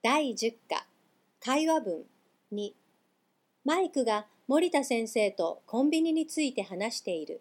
第10課会話文2。マイクが森田先生とコンビニについて話している。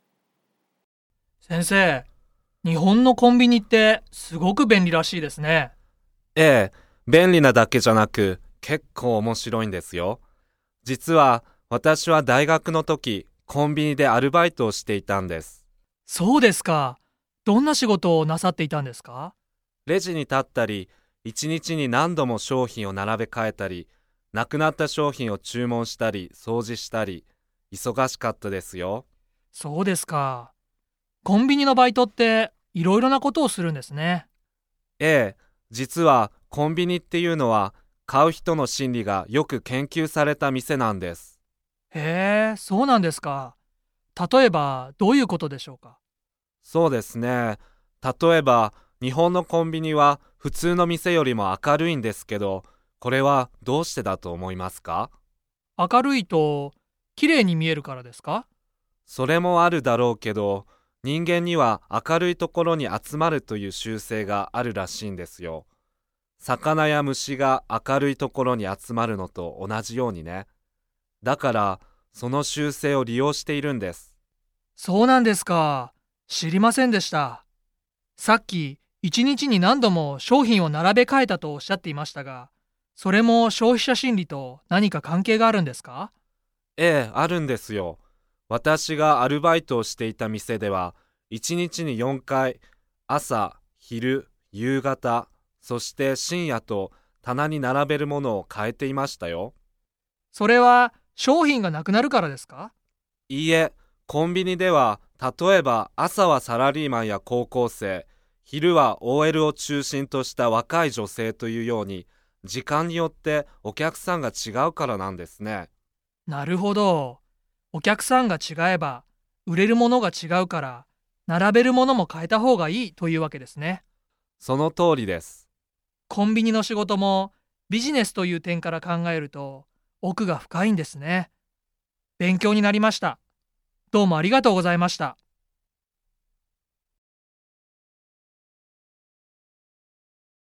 先生、日本のコンビニってすごく便利らしいですね。 ええ、便利なだけじゃなく結構面白いんですよ。実は私は大学の時コンビニでアルバイトをしていたんです。 そうですか。どんな仕事をなさっていたんですか？ レジに立ったり、一日に何度も商品を並べ替えたり、なくなった商品を注文したり掃除したり、忙しかったですよ。 そうですか。コンビニのバイトっていろいろなことをするんですね。 ええ、実はコンビニっていうのは買う人の心理がよく研究された店なんです。 へえ、そうなんですか。例えばどういうことでしょうか？ そうですね。例えば日本のコンビニは普通の店よりも明るいんですけど、これはどうしてだと思いますか？ 明るいと綺麗に見えるからですか？ それもあるだろうけど、人間には明るいところに集まるという習性があるらしいんですよ。魚や虫が明るいところに集まるのと同じようにね。だからその習性を利用しているんです。 そうなんですか。知りませんでした。さっき一日に何度も商品を並べ替えたとおっしゃっていましたが、それも消費者心理と何か関係があるんですか？ ええ、あるんですよ。私がアルバイトをしていた店では、1日に4回、朝、昼、夕方、そして深夜と棚に並べるものを変えていましたよ。 それは商品がなくなるからですか？ いいえ、コンビニでは、例えば朝はサラリーマンや高校生、昼は OL を中心とした若い女性というように、時間によってお客さんが違うからなんですね。 なるほど。お客さんが違えば、売れるものが違うから、並べるものも変えた方がいいというわけですね。 その通りです。 コンビニの仕事もビジネスという点から考えると奥が深いんですね。勉強になりました。どうもありがとうございました。